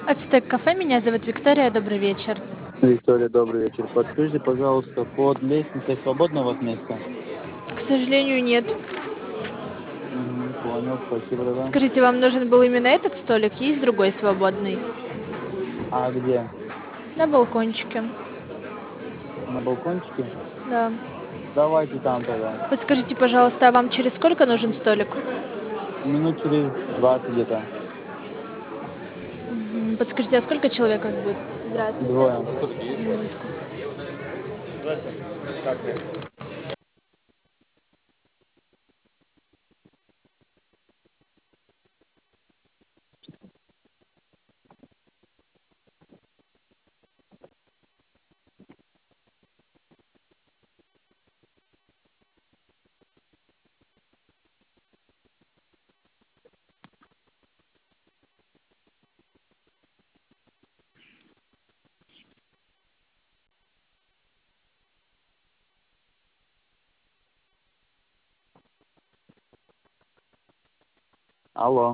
Ацтек кафе, меня зовут Виктория, добрый вечер. Виктория, добрый вечер. Подскажите, пожалуйста, под лестницей свободно у вас место? К сожалению, нет. Угу, понял, спасибо тогда. Скажите, вам нужен был именно этот столик? Есть другой свободный? А где? На балкончике. На балкончике? Да. Давайте там тогда. Подскажите, пожалуйста, а вам через сколько нужен столик? Минут через 20 где-то. Подскажите, а сколько человек вас будет? Здравствуйте. Двое. Минутку. Алло.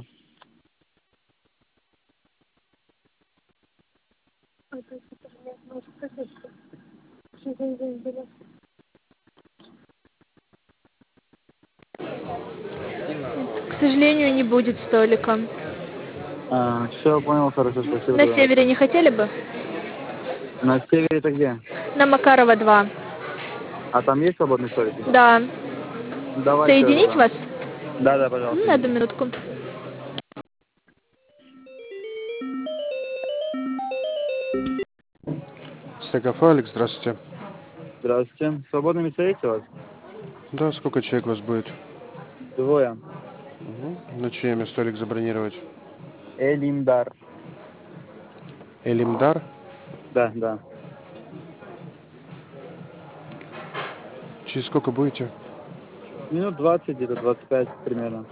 К сожалению, не будет столика. Все, понял, хорошо, спасибо На тогда. севере не хотели бы? На севере это где? На Макарова 2. А там есть свободные столики? Да. Давайте Соединить тогда. вас? Да, пожалуйста, Одну извините. минутку. Стекафе, Алекс, здравствуйте. Здравствуйте. Свободные места есть у вас? Да, сколько человек у вас будет? Двое. На чье имя столик забронировать? Элимдар. Элимдар? Да, да. Через сколько будете? Минут 20, где-то 25 примерно.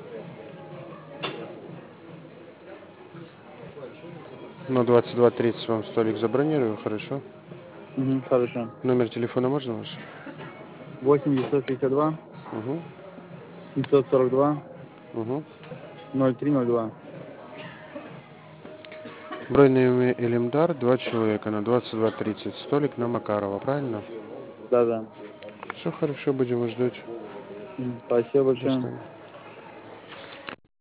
На 22:30 вам столик забронирую, хорошо? Угу, хорошо. Номер телефона можно ваш? 8 962 Угу, 742 угу. 0302. Бронь на имя Элимдар, 2 человека на 22:30. Столик на Макарова, правильно? Да, да. Все хорошо, будем вас ждать. Спасибо До большое. свидания.